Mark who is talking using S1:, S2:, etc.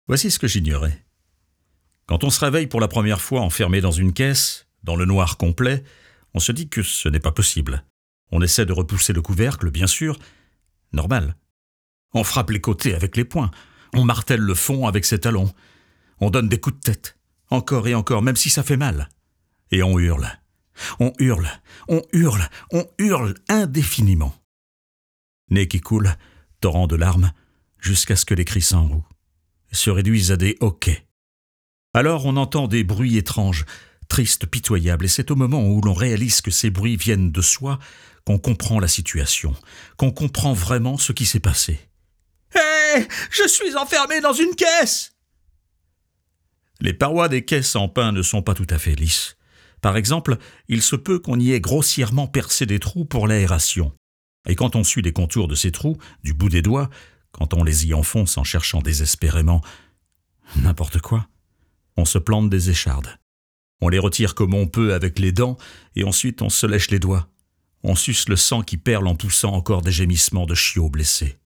S1: Voici ce que j'ignorais. Quand on se réveille pour la première fois enfermé dans une caisse, dans le noir complet, on se dit que ce n'est pas possible. On essaie de repousser le couvercle, bien sûr, normal. On frappe les côtés avec les poings, on martèle le fond avec ses talons, on donne des coups de tête, encore et encore, même si ça fait mal. Et on hurle. On hurle, on hurle, on hurle indéfiniment. Nez qui coule, torrent de larmes, jusqu'à ce que les cris s'enrouent, se réduisent à des hoquets. Alors on entend des bruits étranges, tristes, pitoyables, et c'est au moment où l'on réalise que ces bruits viennent de soi qu'on comprend la situation, qu'on comprend vraiment ce qui s'est passé. « Hé, je suis enfermé dans une caisse !» Les parois des caisses en pin ne sont pas tout à fait lisses. Par exemple, il se peut qu'on y ait grossièrement percé des trous pour l'aération. Et quand on suit les contours de ces trous, du bout des doigts, quand on les y enfonce en cherchant désespérément n'importe quoi, on se plante des échardes. On les retire comme on peut avec les dents, et ensuite on se lèche les doigts. On suce le sang qui perle en poussant encore des gémissements de chiots blessés.